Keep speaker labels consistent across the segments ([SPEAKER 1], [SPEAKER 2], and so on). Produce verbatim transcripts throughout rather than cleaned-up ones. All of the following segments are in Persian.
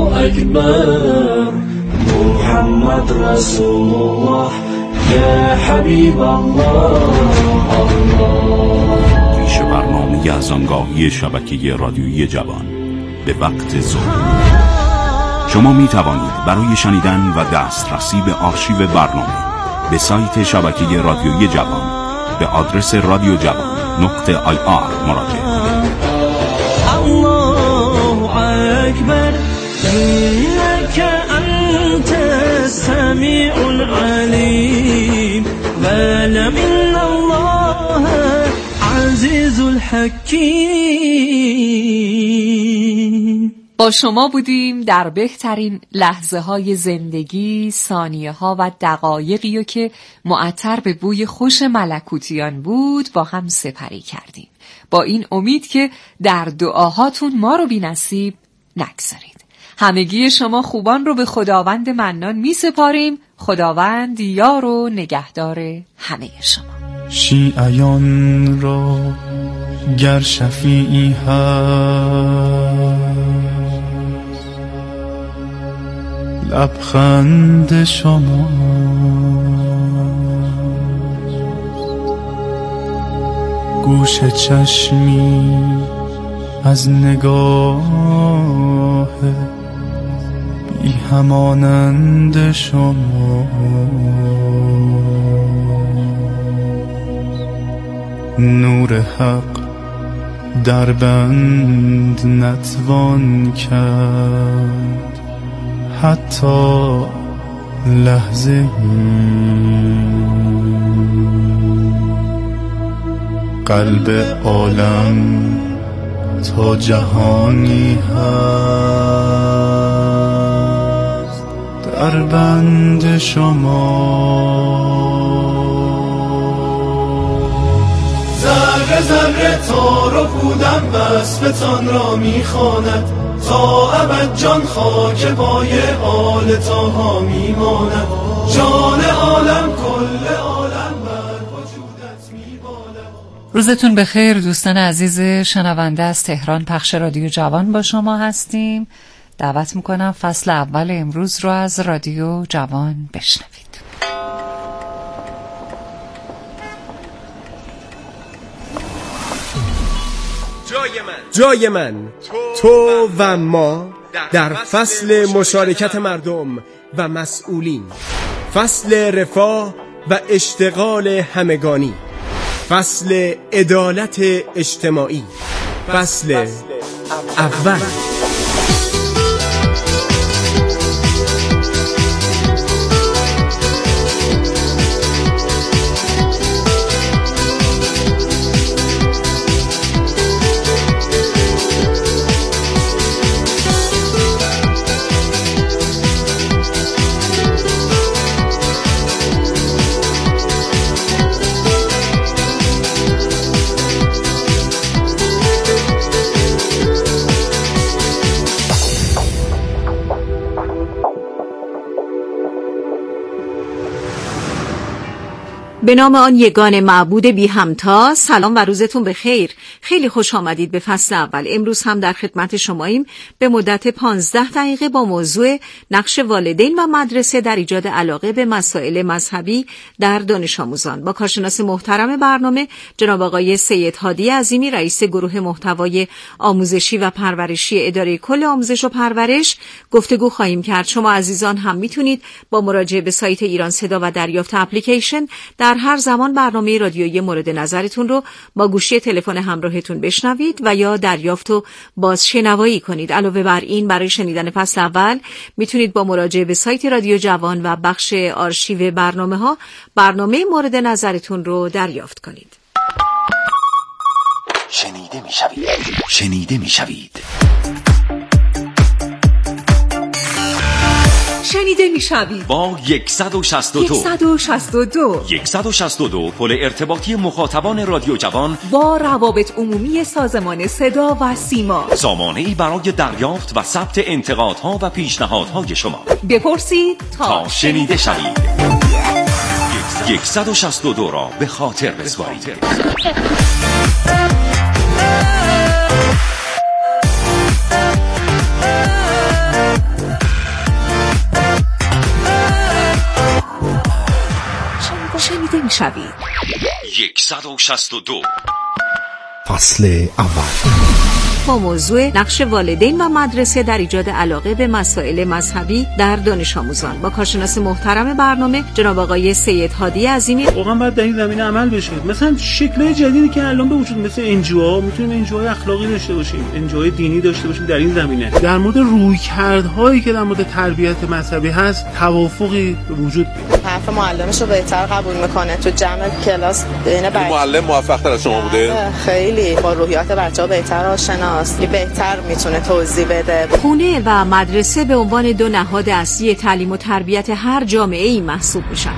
[SPEAKER 1] أكبر محمد رسول الله يا حبيب الله الله.
[SPEAKER 2] پیش برنامه از آنگاهی شبکه رادیویی جوان به وقت ظهر. شما می توانید برای شنیدن و دسترسی به آرشیو برنامه به سایت شبکه رادیویی جوان به آدرس رادیو جوان نقطه آی آر مراجعه کنید.
[SPEAKER 1] الله اکبر انک انت السمیع العلیم ولم ان الله عزیز الحکیم.
[SPEAKER 3] با شما بودیم در بهترین لحظه های زندگی، ثانیه ها و دقایقی و که معطر به بوی خوش ملکوتیان بود با هم سپری کردیم، با این امید که در دعاهاتون ما رو بی نصیب نگذارید. همگی شما خوبان رو به خداوند منان می سپاریم. خداوند یار و نگهدار همه شما.
[SPEAKER 4] شیعیان را گر شفیعی هست لبخند شما، گوش چشمی از نگاه بی همانند شما، نور حق در بند نتوان کرد حتی لحظه قلب عالم تا جهانی هست در بند شما.
[SPEAKER 5] ذره ذره تار و پودم وصفتان را میخواند، تا ابد جان خاک پای آل طاها میماند. جان عالم کل عالم بر وجودت میبالد.
[SPEAKER 3] روزتون بخیر دوستان عزیز شنونده از تهران. پخش رادیو جوان با شما هستیم. دعوت میکنم فصل اول امروز رو از رادیو جوان بشنوید.
[SPEAKER 6] جای من، تو و ما در فصل مشارکت مردم و مسئولین، فصل رفاه و اشتغال همگانی، فصل عدالت اجتماعی، فصل اول.
[SPEAKER 7] به نام آن یگان معبود بی همتا. سلام و روزتون بخیر. خیلی خوش آمدید به فصل اول. امروز هم در خدمت شماییم به مدت پانزده دقیقه با موضوع نقش والدین و مدرسه در ایجاد علاقه به مسائل مذهبی در دانش آموزان با کارشناس محترم برنامه جناب آقای سید هادی عظیمی، رئیس گروه محتوای آموزشی و پرورشی اداره کل آموزش و پرورش گفتگو خواهیم کرد. شما عزیزان هم میتونید با مراجعه به سایت ایران صدا و دریافت اپلیکیشن در هر زمان برنامه رادیویی مورد نظرتون رو با گوشی تلفن همراهتون بشنوید و یا دریافت و بازشنوایی کنید. علاوه بر این برای شنیدن فصل اول میتونید با مراجعه به سایت رادیو جوان و بخش آرشیو برنامه ها برنامه مورد نظرتون رو دریافت کنید.
[SPEAKER 8] شنیده میشوید شنیده میشوید
[SPEAKER 3] شنیده میشوید
[SPEAKER 8] با صد و شصت و دو
[SPEAKER 3] صد و شصت و دو
[SPEAKER 8] صد و شصت و دو پل ارتباطی مخاطبان رادیو جوان
[SPEAKER 3] با روابط عمومی سازمان صدا و سیما،
[SPEAKER 8] سامانه‌ای برای دریافت و ثبت انتقادها و پیشنهادهای شما.
[SPEAKER 3] بپرسید تا,
[SPEAKER 8] تا شنیده شوید. صد و شصت و دو را به خاطر بسپارید.
[SPEAKER 7] شوید.
[SPEAKER 8] صد و شصت و دو
[SPEAKER 9] فصل اول
[SPEAKER 7] با موضوع نقش والدین و مدرسه در ایجاد علاقه به مسائل مذهبی در دانش آموزان با کارشناس محترم برنامه جناب آقای سید هادی عظیمی.
[SPEAKER 10] واقعا باید در این زمینه عمل بشه. مثلا شکل‌های جدیدی که الان به وجود مثل انجیوها، میتونیم انجیوهای اخلاقی داشته باشیم، انجیوهای دینی داشته باشیم. در این زمینه در مورد رویکردهایی که در مورد تربیت مذهبی هست توافقی به وجود بیاد.
[SPEAKER 11] حرف معلمش رو بهتر قبول میکنه. تو جمع کلاس بین بچه‌ها
[SPEAKER 12] معلم موفق‌تر از شما بوده؟
[SPEAKER 11] خیلی با روحیات بچه‌ها بهتر آشنا که بهتر میتونه توضیح بده.
[SPEAKER 7] خونه و مدرسه به عنوان دو نهاد اصلی تعلیم و تربیت هر جامعه‌ای محسوب میشن.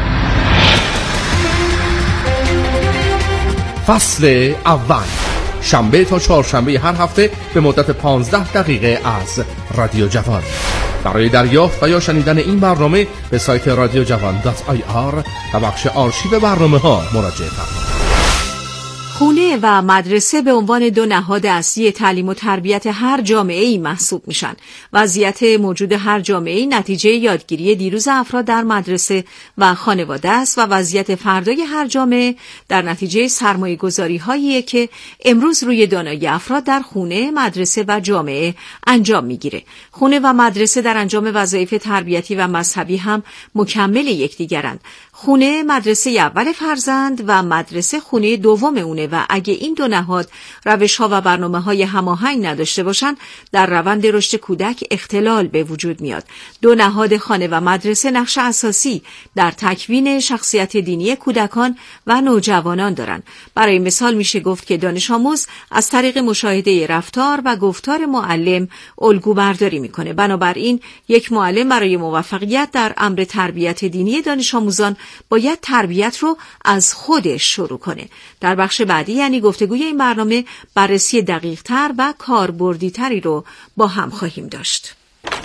[SPEAKER 9] فصل اول شنبه تا چهارشنبه هر هفته به مدت پانزده دقیقه از رادیو جوان. برای دریافت و یا شنیدن این برنامه به سایت رادیو جوان دات آی آر و بخش آرشیو برنامه‌ها مراجعه فرمایید.
[SPEAKER 7] خونه و مدرسه به عنوان دو نهاد اصلی تعلیم و تربیت هر جامعه‌ای محسوب میشن. وضعیت موجود هر جامعه‌ای نتیجه یادگیری دیروز افراد در مدرسه و خانواده است و وضعیت فردای هر جامعه در نتیجه سرمایه‌گذاری‌هایی که امروز روی دانایی افراد در خونه، مدرسه و جامعه انجام میگیره. خونه و مدرسه در انجام وظایف تربیتی و مذهبی هم مکمل یکدیگرند. خونه مدرسه اول فرزند و مدرسه خونه دوم اونه و اگه این دو نهاد روش‌ها و برنامه‌های هماهنگ نداشته باشن در روند رشد کودک اختلال به وجود میاد. دو نهاد خانه و مدرسه نقش اساسی در تکوین شخصیت دینی کودکان و نوجوانان دارن. برای مثال میشه گفت که دانش آموز از طریق مشاهده رفتار و گفتار معلم الگو برداری میکنه. بنابراین یک معلم برای موفقیت در امر تربیت دینی دانش آموزان باید تربیت رو از خودش شروع کنه. در بخش بعدی یعنی گفتگوی این برنامه بررسی دقیق تر و کاربردی تری رو با هم خواهیم داشت.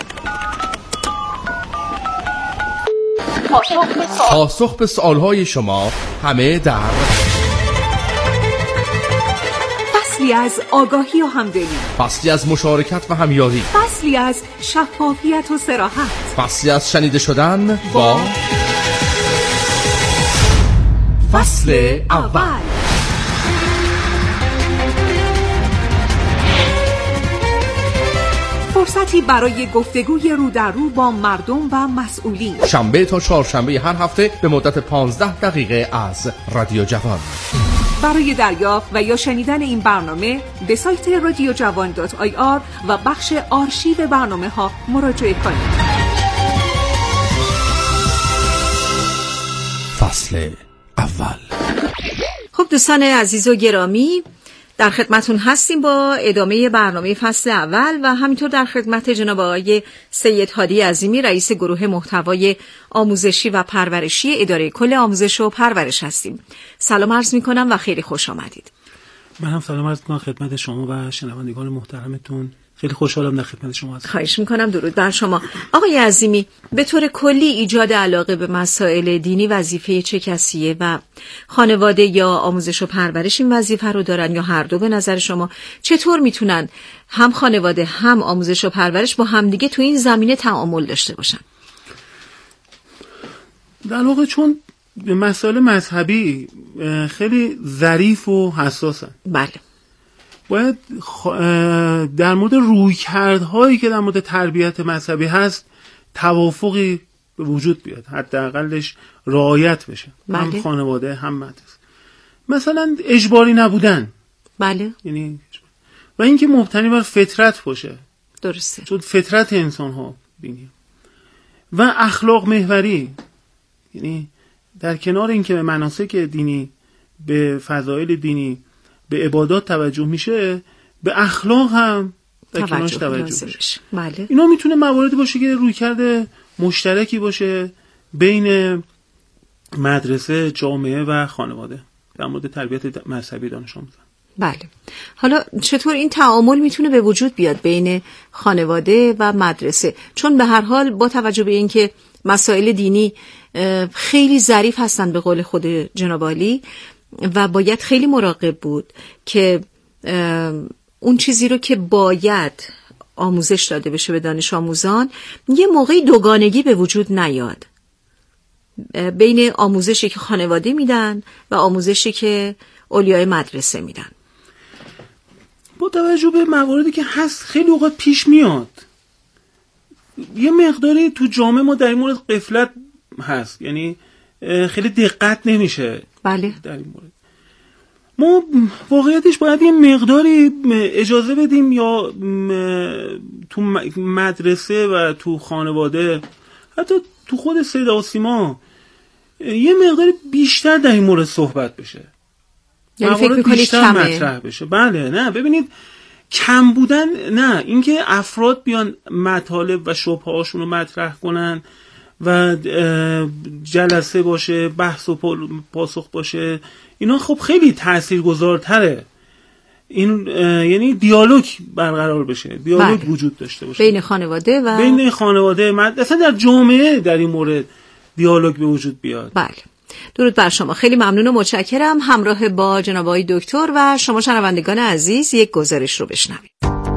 [SPEAKER 9] پاسخ به سوالهای شما همه در
[SPEAKER 7] فصلی از آگاهی و همدلی،
[SPEAKER 9] فصلی از مشارکت و همیاری،
[SPEAKER 7] فصلی از شفافیت و صراحت،
[SPEAKER 9] فصلی از شنیده شدن با فصل اول.
[SPEAKER 7] فرصتی برای گفتگوی رو در رو با مردم و مسئولین.
[SPEAKER 9] شنبه تا چهارشنبه هر هفته به مدت پانزده دقیقه از رادیو جوان.
[SPEAKER 7] برای دریافت و یا شنیدن این برنامه به سایت رادیو جوان دات آی آر و بخش آرشیو برنامه ها مراجعه کنید.
[SPEAKER 9] فصل اول.
[SPEAKER 7] خب دوستان عزیز و گرامی، در خدمتون هستیم با ادامه برنامه فصل اول و همینطور در خدمت جناب آقای سید هادی عظیمی رئیس گروه محتوای آموزشی و پرورشی اداره کل آموزش و پرورش هستیم. سلام عرض میکنم و خیلی خوش آمدید.
[SPEAKER 10] من هم سلام عرض میکنم خدمت شما و شنوندگان محترمتون. خیلی خوشحالم در خدمت شما هستم.
[SPEAKER 7] خواهش میکنم. درود بر شما. آقای عظیمی، به طور کلی ایجاد علاقه به مسائل دینی وظیفه چه کسیه و خانواده یا آموزش و پرورش این وظیفه رو دارن یا هر دو؟ به نظر شما چطور میتونن هم خانواده هم آموزش و پرورش با همدیگه تو این زمینه تعامل داشته باشن؟
[SPEAKER 10] در واقع چون مسائل مذهبی خیلی ظریف و حساسن.
[SPEAKER 7] بله.
[SPEAKER 10] باید در مورد رویکردهایی که در مورد تربیت مذهبی هست توافقی به وجود بیاد، حداقلش رعایت بشه. بله. هم خانواده هم مدرسه. مثلا اجباری نبودن.
[SPEAKER 7] بله.
[SPEAKER 10] یعنی و اینکه مبتنی بر فطرت باشه.
[SPEAKER 7] درسته.
[SPEAKER 10] چون فطرت انسان ها بینیم. و اخلاق محوری، یعنی در کنار اینکه به مناسک دینی، به فضایل دینی، به عبادات توجه میشه، به اخلاق هم در کنارش توجه میشه.
[SPEAKER 7] بله.
[SPEAKER 10] اینا میتونه مواردی باشه که رویکرد مشترکی باشه بین مدرسه، جامعه و خانواده در مورد تربیت مذهبی دانش آموزان.
[SPEAKER 7] بله. حالا چطور این تعامل میتونه به وجود بیاد بین خانواده و مدرسه؟ چون به هر حال با توجه به اینکه مسائل دینی خیلی ظریف هستن به قول خود جناب عالی و باید خیلی مراقب بود که اون چیزی رو که باید آموزش داده بشه به دانش آموزان یه موقعی دوگانگی به وجود نیاد. بین آموزشی که خانواده میدن و آموزشی که اولیای مدرسه میدن.
[SPEAKER 10] با توجه به مواردی که هست خیلی اوقات پیش میاد یه مقداری تو جامعه ما در این مورد غفلت هست، یعنی خیلی دقت نمیشه.
[SPEAKER 7] بله.
[SPEAKER 10] در این مورد ما واقعیتش باید یه مقداری اجازه بدیم یا تو مدرسه و تو خانواده حتی تو خود صدا و سیما یه مقداری بیشتر در این مورد صحبت بشه،
[SPEAKER 7] یعنی فکر می‌کنید
[SPEAKER 10] بیشتر
[SPEAKER 7] کمه؟
[SPEAKER 10] مطرح بشه. بله نه ببینید کم بودن نه، اینکه افراد بیان مطالب و شبهه هاشون رو مطرح کنن و جلسه باشه، بحث و پاسخ باشه، اینا خب خیلی تاثیرگذارتره. این یعنی دیالوگ برقرار بشه، دیالوگ بله. وجود داشته باشه
[SPEAKER 7] بین خانواده و
[SPEAKER 10] بین خانواده مثلا در جامعه در این مورد دیالوگ به وجود بیاد.
[SPEAKER 7] بله. درود بر شما، خیلی ممنون و متشکرم. همراه با جناب آقای دکتر و شما شنوندگان عزیز یک گزارش رو بشنوید.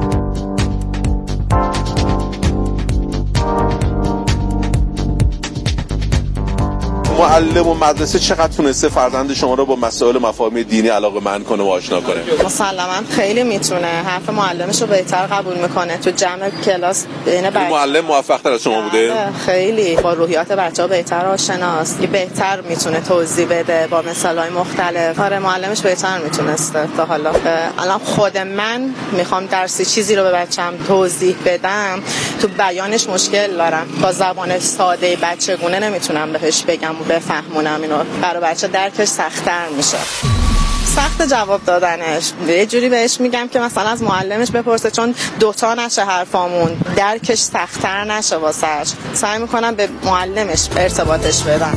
[SPEAKER 12] معلم و مدرسه چقدر تونسته فرزند شما رو با مسائل مفاهیم دینی علاقه‌مند کنه و آشنا کنه؟
[SPEAKER 11] مسلماً خیلی میتونه، حرف معلمش رو بهتر قبول میکنه. تو جمع کلاس بین بچه‌ها
[SPEAKER 12] معلم موفق‌تر از شما بوده؟
[SPEAKER 11] خیلی با روحیات بچه‌ها بهتر آشناست، که بهتر میتونه توضیح بده با مثال‌های مختلف. آره معلمش بهتر میتونسته تا حالا. الان خود من میخوام درسی چیزی رو به بچه‌م توضیح بدم، تو بیانش مشکل دارم، با زبان ساده بچگونه نمیتونم بهش بگم بفهمونم، اینو برای بچه درکش سخت‌تر میشه. سخت جواب دادنش، یه جوری بهش میگم که مثلا از معلمش بپرسه، چون دوتا نشه حرفامون، درکش سخت‌تر نشه واسش. سعی میکنم به معلمش ارتباطش بدم.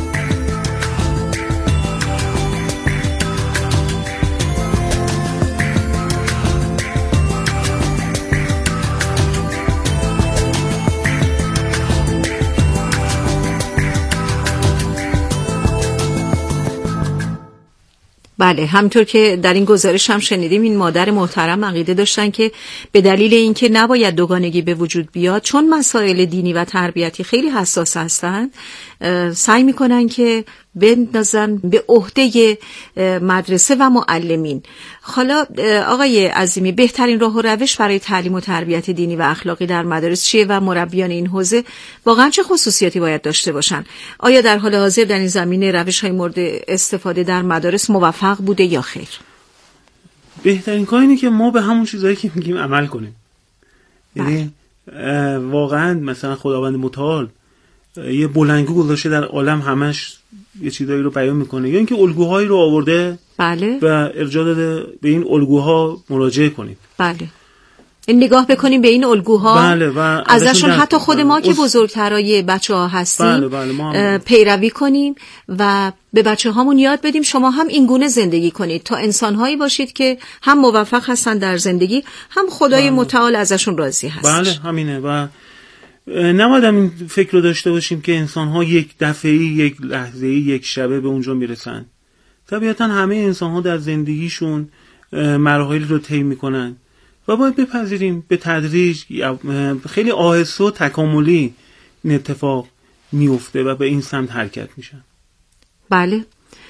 [SPEAKER 7] بله، همطور که در این گزارش هم شنیدیم این مادر محترم عقیده داشتن که به دلیل اینکه نباید دوگانگی به وجود بیاد، چون مسائل دینی و تربیتی خیلی حساس هستند، سعی میکنن که بندازن به عهده مدرسه و معلمین. حالا آقای عظیمی، بهترین راه و روش برای تعلیم و تربیت دینی و اخلاقی در مدارس چیه و مربیان این حوزه واقعا چه خصوصیاتی باید داشته باشن؟ آیا در حال حاضر در این زمینه روش‌های مورد استفاده در مدارس موفق بوده یا خیر؟
[SPEAKER 10] بهترین کار اینه که ما به همون چیزایی که میگیم عمل کنیم. یعنی واقعا مثلا خداوند متعال یه بلندگو گذاشته در عالم، همش یه چیزایی رو بیان میکنه، یا اینکه الگوهایی رو آورده
[SPEAKER 7] بله.
[SPEAKER 10] و ارجاع داده به این الگوها مراجعه کنید.
[SPEAKER 7] بله. این نگاه بکنیم به این الگوها،
[SPEAKER 10] بله. و
[SPEAKER 7] ازشون حتی خود ما که بزرگترای بچه‌ها هستیم
[SPEAKER 10] بله بله
[SPEAKER 7] پیروی کنیم و به بچه‌هامون یاد بدیم شما هم این گونه زندگی کنید تا انسان‌هایی باشید که هم موفق هستن در زندگی، هم خدای بله. متعال ازشون راضی هست.
[SPEAKER 10] بله همینه. و نباید این فکر رو داشته باشیم که انسان‌ها یک دفعه‌ای، یک لحظه‌ای، یک شبه به اونجا میرسن. طبیعتاً همه انسان‌ها در زندگیشون مراحلی رو طی می‌کنن و باید بپذیریم به تدریج خیلی آهسته و تکاملی این اتفاق میفته و به این سمت حرکت میشن.
[SPEAKER 7] بله.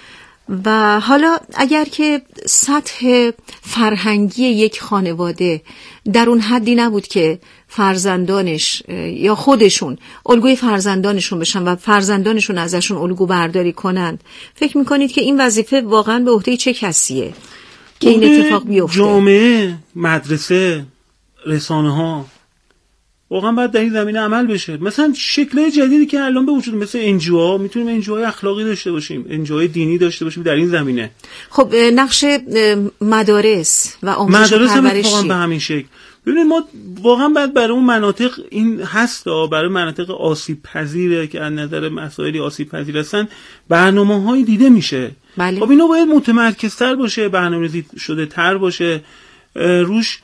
[SPEAKER 7] و حالا اگر که سطح فرهنگی یک خانواده در اون حدی نبود که فرزندانش یا خودشون الگوی فرزندانشون بشن و فرزندانشون ازشون الگو برداری کنند، فکر میکنید که این وظیفه واقعا به عهده چه کسیه که این اتفاق بیفته؟
[SPEAKER 10] جامعه، مدرسه، رسانه ها واقعا باید در این زمینه عمل بشه. مثلا شکل‌های جدیدی که الان به وجود، مثل انجیوها، میتونیم انجیوهای اخلاقی داشته باشیم، انجیوهای دینی داشته باشیم در این زمینه.
[SPEAKER 7] خب نقش مدارس و آموزش و پرورش
[SPEAKER 10] واقعا به همین شکل. ببینید ما واقعا باید برای اون مناطق این هست، برای مناطق آسیب پذیره که از نظر مسائلی آسیب پذیر هستن برنامه‌های دیده میشه.
[SPEAKER 7] بله.
[SPEAKER 10] خب اینا باید متمرکزتر باشه، برنامه‌ریزی شده تر باشه، روش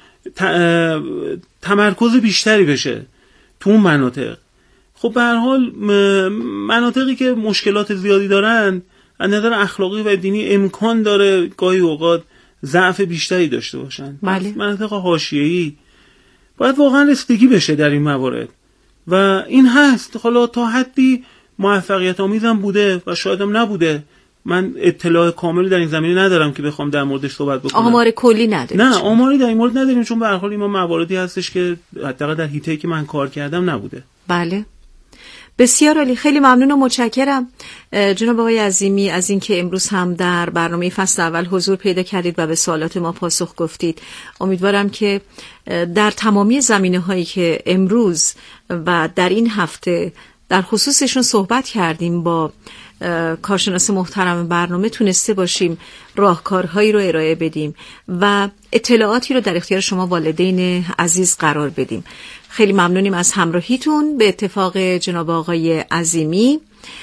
[SPEAKER 10] تمرکز بیشتری بشه تو اون مناطق. خب به هر حال مناطقی که مشکلات زیادی دارن از نظر اخلاقی و دینی امکان داره گاهی اوقات ضعف بیشتری داشته باشن.
[SPEAKER 7] بله.
[SPEAKER 10] مناطق حاشیه‌ای باید واقعا رسیدگی بشه در این موارد و این هست. حالا تا حدی موفقیت آمیزم بوده و شاید هم نبوده. من اطلاع کاملی در این زمینه ندارم که بخوام در موردش صحبت بکنم.
[SPEAKER 7] آمار کلی نداریم.
[SPEAKER 10] نه آماری در این مورد نداریم، چون به هر حال این مواردی هستش که حداقل در حیطه‌ای که من کار کردم نبوده.
[SPEAKER 7] بله بسیار عالی، خیلی ممنون و متشکرم جناب آقای عظیمی از اینکه امروز هم در برنامه فصل اول حضور پیدا کردید و به سوالات ما پاسخ گفتید. امیدوارم که در تمامی زمینه‌هایی که امروز و در این هفته در خصوصشون صحبت کردیم با کارشناس محترم برنامه تونسته باشیم راهکارهایی رو ارائه بدیم و اطلاعاتی رو در اختیار شما والدین عزیز قرار بدیم. خیلی ممنونیم از همراهیتون. به اتفاق جناب آقای عظیمی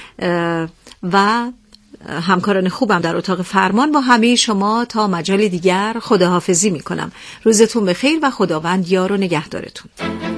[SPEAKER 7] و همکاران خوبم در اتاق فرمان با همه شما تا مجال دیگر خداحافظی میکنم. روزتون بخیر و خداوند یار و نگهدارتون.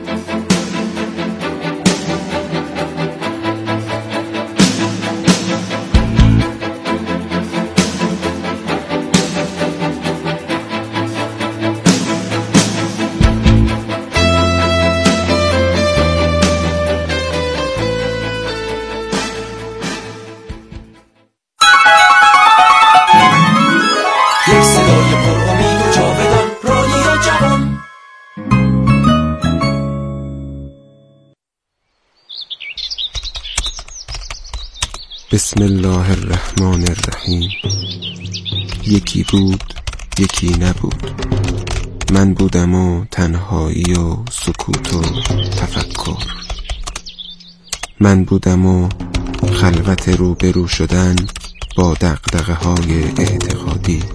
[SPEAKER 13] بسم الله الرحمن الرحیم. یکی بود یکی نبود، من بودم و تنهایی و سکوت و تفکر، من بودم و خلوت روبرو شدن با دغدغه های اعتقادی،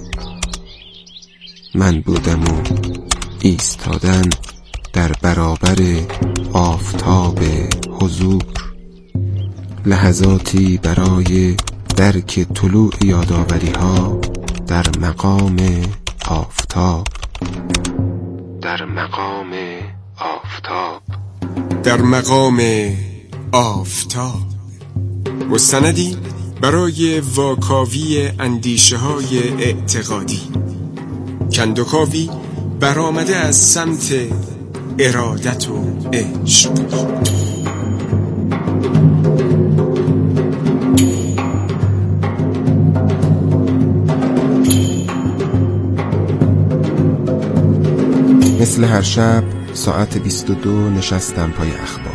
[SPEAKER 13] من بودم و ایستادن در برابر آفتاب حضور، لحظاتی برای درک طلوع یاداوری ها در مقام آفتاب، در مقام آفتاب،
[SPEAKER 6] در مقام آفتاب، مستندی برای واکاوی اندیشه های اعتقادی، کندوکاوی برآمده از سمت ارادت و عشق.
[SPEAKER 13] مثل هر شب ساعت بیست و دو نشستم پای اخبار.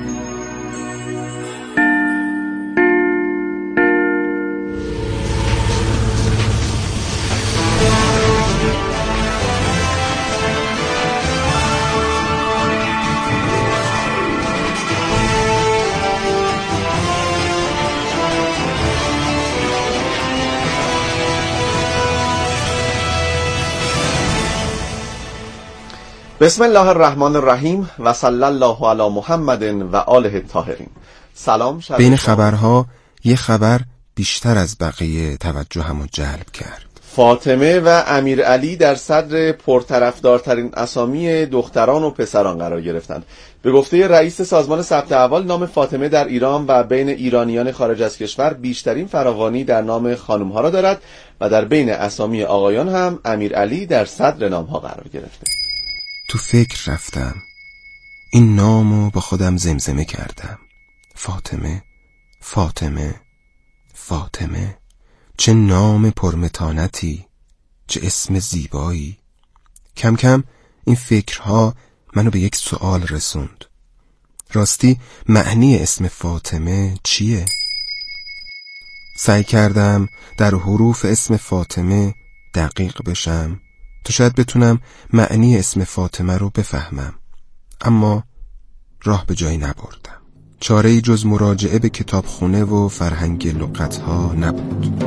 [SPEAKER 14] بسم الله الرحمن الرحیم و صلی الله علی محمد و آله الطاهرین. سلام.
[SPEAKER 13] بین خبرها یه خبر بیشتر از بقیه توجهمو جلب کرد.
[SPEAKER 14] فاطمه و امیرعلی در صدر پرطرفدارترین اسامی دختران و پسران قرار گرفتند. به گفته رئیس سازمان ثبت احوال، نام فاطمه در ایران و بین ایرانیان خارج از کشور بیشترین فراوانی در نام خانم‌ها را دارد و در بین اسامی آقایان هم امیرعلی در صدر نام‌ها قرار گرفته.
[SPEAKER 13] تو فکر رفتم، این نامو با خودم زمزمه کردم. فاطمه، فاطمه، فاطمه، چه نام پرمتانتی، چه اسم زیبایی. کم کم این فکرها منو به یک سوال رسوند. راستی معنی اسم فاطمه چیه؟ سعی کردم در حروف اسم فاطمه دقیق بشم تا شاید بتونم معنی اسم فاطمه رو بفهمم، اما راه به جایی نبردم. چاره‌ای جز مراجعه به کتابخونه و فرهنگ لغت‌ها نبود.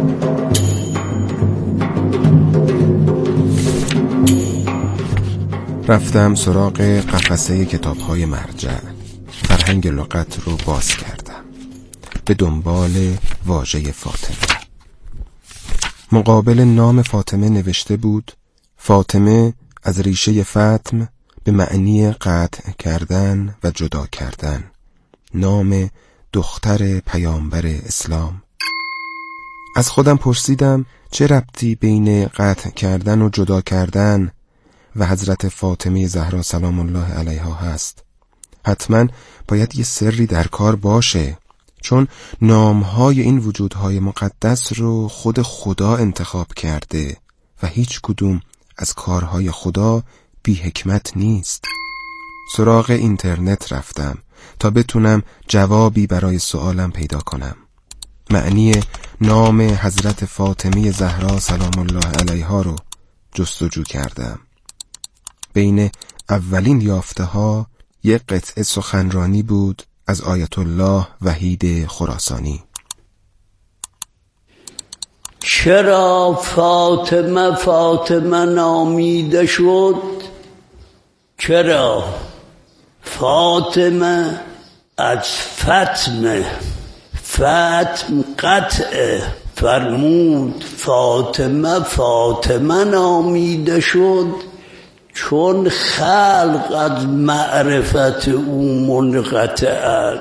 [SPEAKER 13] رفتم سراغ قفسه کتاب‌های مرجع، فرهنگ لغت رو باز کردم به دنبال واژه فاطمه. مقابل نام فاطمه نوشته بود: فاطمه از ریشه فتم به معنی قطع کردن و جدا کردن، نام دختر پیامبر اسلام. از خودم پرسیدم چه ربطی بین قطع کردن و جدا کردن و حضرت فاطمه زهرا سلام الله علیها هست؟ حتما باید یه سری در کار باشه چون نامهای این وجودهای مقدس رو خود خدا انتخاب کرده و هیچ کدوم از کارهای خدا بی حکمت نیست. سراغ اینترنت رفتم تا بتونم جوابی برای سوالم پیدا کنم. معنی نام حضرت فاطمه زهرا سلام الله علیها رو جستجو کردم. بین اولین یافته ها یک قطعه سخنرانی بود از آیت الله وحید خراسانی.
[SPEAKER 15] چرا فاطمه فاطمه نامیده شد؟ چرا؟ فاطمه از فتم، فتم قطع، فرمود فاطمه فاطمه نامیده شد چون خلق از معرفت او منقطع.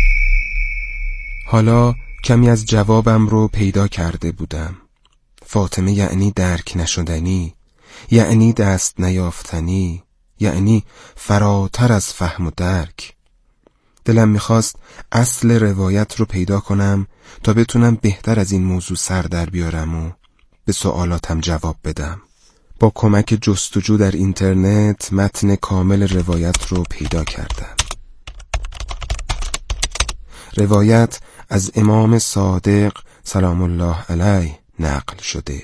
[SPEAKER 13] حالا کمی از جوابم رو پیدا کرده بودم. فاطمه یعنی درک نشدنی، یعنی دست نیافتنی، یعنی فراتر از فهم و درک. دلم میخواست اصل روایت رو پیدا کنم تا بتونم بهتر از این موضوع سر در بیارم و به سوالاتم جواب بدم. با کمک جستجو در اینترنت متن کامل روایت رو پیدا کردم. روایت از امام صادق سلام الله علیه نقل شده.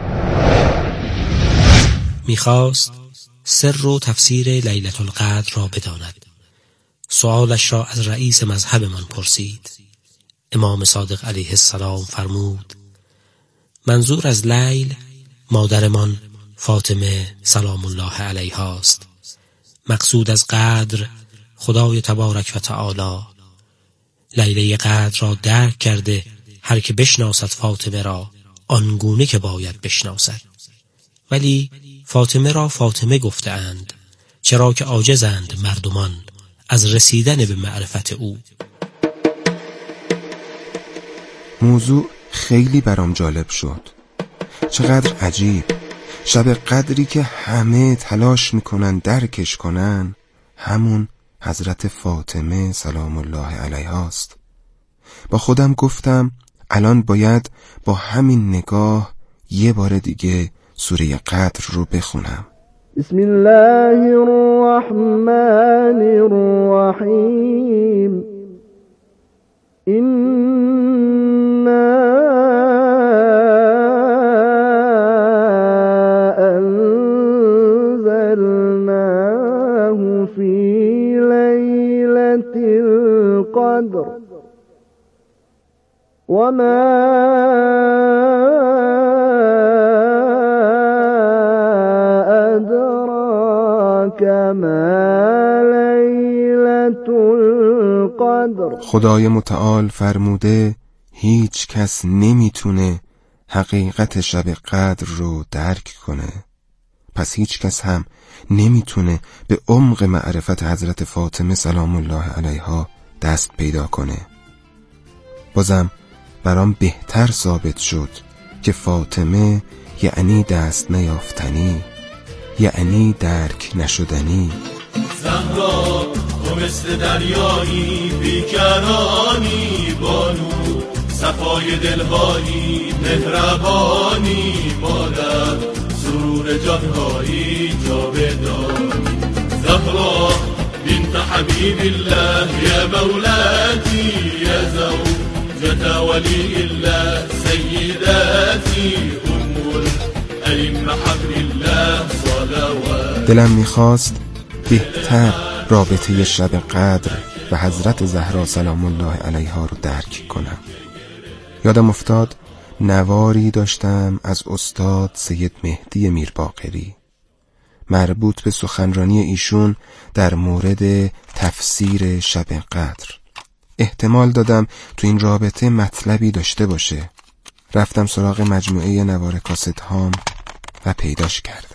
[SPEAKER 16] میخواست سر و تفسیر لیلة القدر را بداند. سوالش را از رئیس مذهبمان پرسید. امام صادق علیه السلام فرمود منظور از لیل مادرمان فاطمه سلام الله علیها است. مقصود از قدر خدای تبارک و تعالی. لیله قدر را درک کرده هر که بشناسد فاطمه را آنگونه که باید بشناسد. ولی فاطمه را فاطمه گفتند چرا که عاجزند مردمان از رسیدن به معرفت او.
[SPEAKER 13] موضوع خیلی برام جالب شد. چقدر عجیب، شب قدری که همه تلاش میکنن درکش کنن همون حضرت فاطمه سلام الله علیها است. با خودم گفتم الان باید با همین نگاه یه بار دیگه سوره قدر رو بخونم.
[SPEAKER 17] بسم الله الرحمن الرحیم. إنا أنزلناه في ليلة القدر وما أدراك ما ليلة القدر.
[SPEAKER 13] خدای متعال فرموده هیچ کس نمیتونه حقیقت شب قدر رو درک کنه، پس هیچ کس هم نمیتونه به عمق معرفت حضرت فاطمه سلام الله علیها دست پیدا کنه. بازم برام بهتر ثابت شد که فاطمه یعنی دست نیافتنی، یعنی درک نشدنی.
[SPEAKER 5] زهرا تو مثل دریایی بیکرانی، بانو صفای دلهایی مهربانی، مادر سرور جانهایی جاودانی. زهرا بنت حبیب الله یا مولاتي یا زوجة ولی الله سیداتی ام الائمه حبل الله صلوات.
[SPEAKER 13] دلم میخواست بهتر رابطه شب قدر و حضرت زهرا سلام الله علیها رو درک کنم. یادم افتاد نواری داشتم از استاد سید مهدی میرباقری مربوط به سخنرانی ایشون در مورد تفسیر شب قدر. احتمال دادم تو این رابطه مطلبی داشته باشه. رفتم سراغ مجموعه نوار کاست هام و پیداش کردم.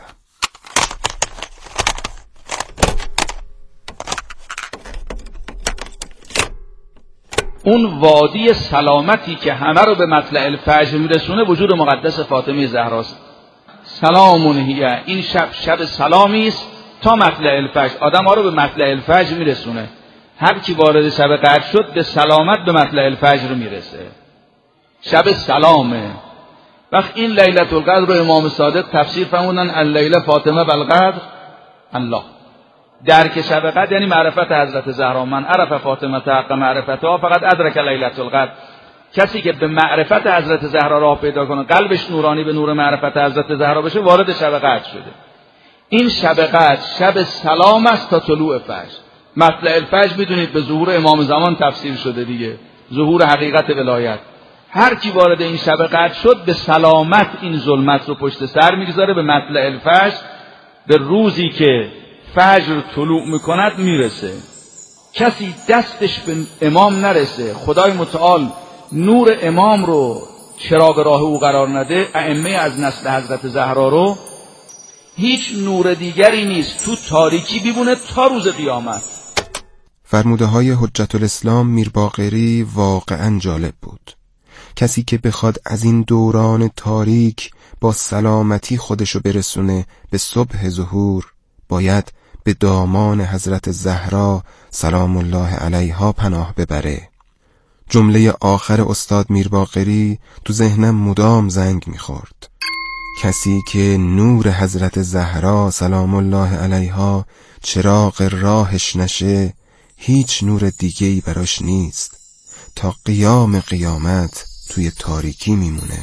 [SPEAKER 18] اون وادی سلامتی که همه رو به مطلع الفجر میرسونه وجود مقدس فاطمه زهراست. سلامون هیه، این شب شب سلامی است تا مطلع الفجر، آدم ها رو به مطلع الفجر میرسونه. هر کی وارد شب قدر شد به سلامت به مطلع الفجر میرسه. شب سلامه. وقت این لیلة القدر رو امام صادق تفسیر فرمودن اللیله فاطمه بالقدر الله. درک شب قدر یعنی معرفت حضرت زهرا. من عرف فاطمه حق معرفتها فقط ادرک لیلة القدر. کسی که به معرفت حضرت زهرا راه پیدا کنه، قلبش نورانی به نور معرفت حضرت زهرا بشه، وارد شب قدر شده. این شب قدر شب سلام است تا طلوع فجر. مطلع الفجر میدونید به ظهور امام زمان تفسیر شده دیگه، ظهور حقیقت ولایت. هر کی وارد این شب قدر شد به سلامت این ظلمت رو پشت سر میگذاره، به مطلع الفجر، به روزی که فجر طلوع میکند میرسه. کسی دستش به امام نرسه، خدای متعال نور امام رو چراغ راه او قرار نده، ائمه از نسل حضرت زهرا رو، هیچ نور دیگری نیست تو تاریکی بیبونه تا روز قیامت.
[SPEAKER 13] فرموده های حجت الاسلام میر باقری واقعا جالب بود. کسی که بخواد از این دوران تاریک با سلامتی خودشو برسونه به صبح ظهور، باید به دامان حضرت زهرا سلام الله علیها پناه ببره. جمله آخر استاد میر باقری تو ذهنم مدام زنگ میخورد. کسی که نور حضرت زهرا سلام الله علیها چراغ راهش نشه، هیچ نور دیگه‌ای براش نیست. تا قیام قیامت توی تاریکی میمونه.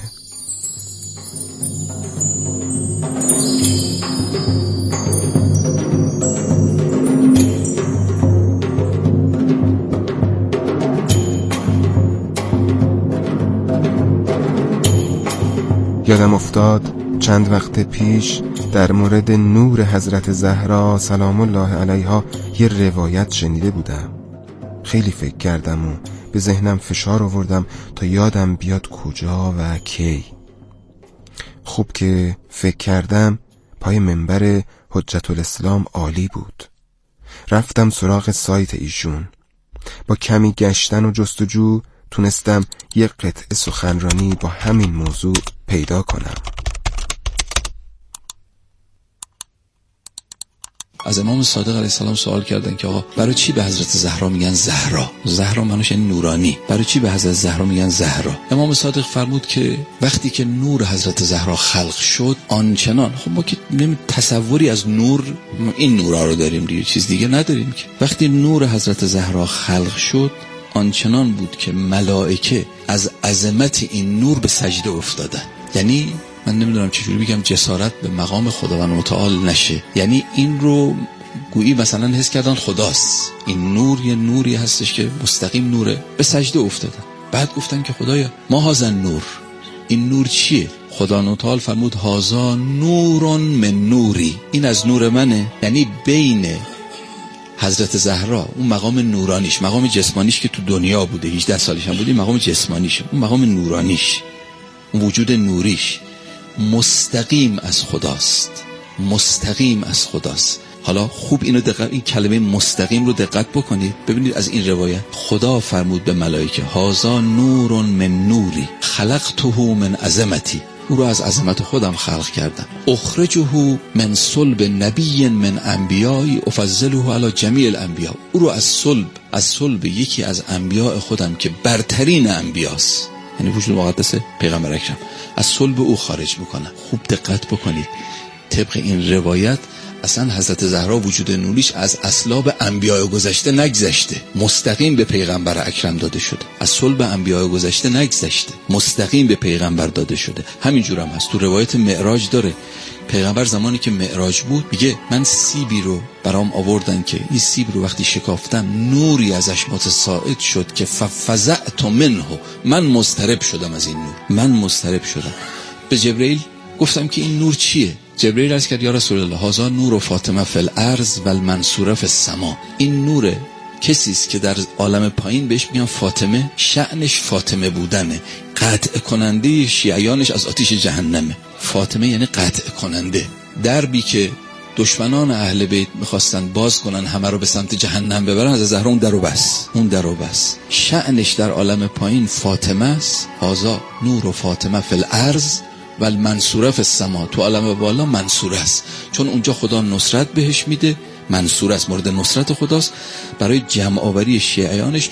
[SPEAKER 13] یادم افتاد چند وقت پیش در مورد نور حضرت زهرا سلام الله علیها یه روایت شنیده بودم. خیلی فکر کردم و به ذهنم فشار آوردم تا یادم بیاد کجا و کی. خوب که فکر کردم پای منبر حجت الاسلام عالی بود. رفتم سراغ سایت ایشون. با کمی گشتن و جستجو تونستم یه قطعه سخنرانی با همین موضوع پیدا کنم.
[SPEAKER 19] از امام صادق علیه السلام سوال کردن که آقا برای چی به حضرت زهرا میگن زهرا؟ زهرا معنیش یعنی نورانی. برای چی به حضرت زهرا میگن زهرا؟ امام صادق فرمود که وقتی که نور حضرت زهرا خلق شد آنچنان، خب ما که نمی تصوری از نور، این نورا رو داریم دیگه، چیز دیگه نداریم که. وقتی نور حضرت زهرا خلق شد آنچنان بود که ملائکه از عظمت این نور به سجده افتادن. یعنی من نمیدونم چجوری بگم جسارت به مقام خداوند متعال نشه، یعنی این رو گویی مثلا حس کردن خداست، این نور یه نوری هستش که مستقیم نوره، به سجده افتادن. بعد گفتن که خدایا ما هازن نور، این نور چیه؟ خدا متعال فرمود هازا نورون من نوری، این از نور منه. یعنی بین حضرت زهرا اون مقام نورانیش، مقام جسمانیش که تو دنیا بوده، هجده سالش هم بوده، مقام جسمانیش، اون مقام نورانیش، اون وجود نوریش مستقیم از خداست، مستقیم از خداست. حالا خوب اینو دقت، این کلمه مستقیم رو دقت بکنید، ببینید از این روایت خدا فرمود به ملائکه هازا نورون من نوری خلقته من عظمتی، او رو از عظمت خودم خلق کردم. اخرجه من صلب نبی من انبیای افضله علی جمیع الانبیا، او رو از صلب از صلب یکی از انبیاء خودم که برترین انبیاست، یعنی وجود مقدس پیغمبر اکرم، از صلب او خارج میکنم. خوب دقت بکنید، طبق این روایت اصلا حضرت زهرا وجود نوریش از اسلاب انبیاء گذشته نگذشته، مستقیم به پیغمبر اکرم داده شده. از صلب انبیاء گذشته نگذشته، مستقیم به پیغمبر داده شده. همینجور هم هست تو روایت معراج داره، پیغمبر زمانی که معراج بود میگه من سیبی رو برام آوردن که این سیب رو وقتی شکافتم نوری ازش متساعد شد که ففزعت منه، من مضطرب شدم از این نور، من مضطرب شدم. به جبرئیل گفتم که این نور چیه؟ جبرئیل عرض کرد یا رسول الله هذا نور و فاطمه فی الارض و المنصوره فی السما، این نور کسی است که در عالم پایین بهش میگن فاطمه، شأنش فاطمه بودنه، قطع کننده شیعیانش از آتش جهنمه. فاطمه یعنی قطع کننده، دربی که دشمنان اهل بیت میخواستن باز کنن همه رو به سمت جهنم ببرن، از زهرا اون درو بس، اون درو بس. شأنش در عالم پایین فاطمه است، هذا نور و فاطمه فی الارض و المنصوره فی السما، تو عالم بالا منصوره است، چون اونجا خدا نصرت بهش میده، منصور است، مورد نصرت خداست، برای جمع آوری شیعیانش